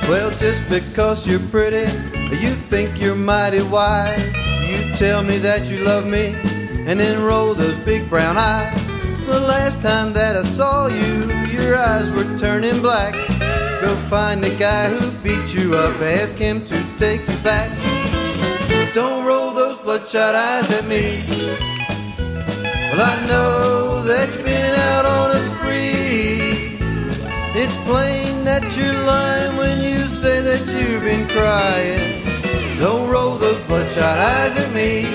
Well, just because you're pretty, you think you're mighty wise. You tell me that you love me, and then roll those big brown eyes. The last time that I saw you, your eyes were turning black. Go find the guy who beat you up, ask him to take you back. Don't roll those bloodshot eyes at me. Well, I know that you've been out on a spree. It's plain that you're lying when you say that you've been crying. Don't roll those bloodshot eyes at me.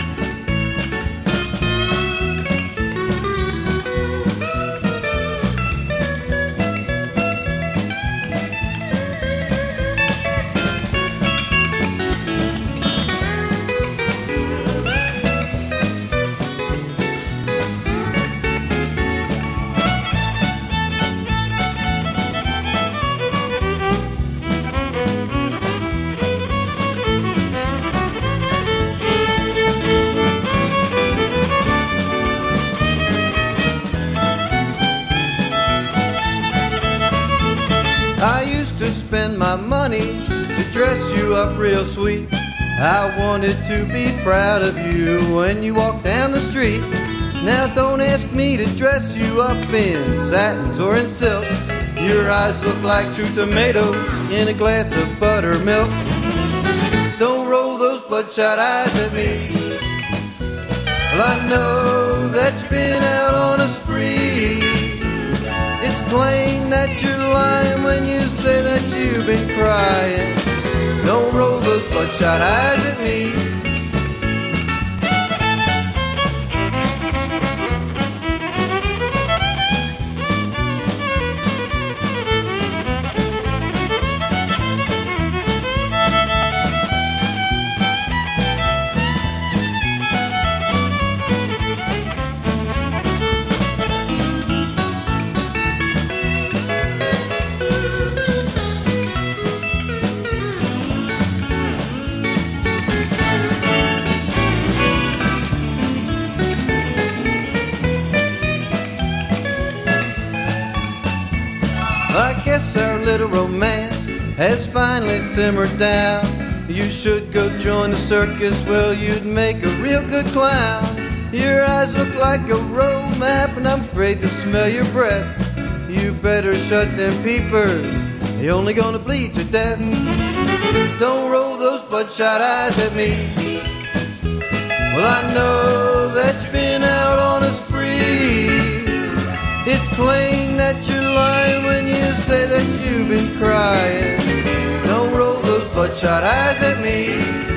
I used to spend my money to dress you up real sweet. I wanted to be proud of you when you walk down the street. Now don't ask me to dress you up in satins or in silk. Your eyes look like two tomatoes in a glass of buttermilk. Don't roll those bloodshot eyes at me. Well, I know that you've been out on a spree. It's plain that you're lying when you say that you've been crying. Don't roll those bloodshot eyes at me. I guess our little romance has finally simmered down. You should go join the circus, well, you'd make a real good clown. Your eyes look like a road map, and I'm afraid to smell your breath. You better shut them peepers, you're only gonna bleed to death. Don't roll those bloodshot eyes at me. Well, I know that you've been out on a spree. It's plain that you're lying when you say that you've been crying. Don't roll those bloodshot eyes at me.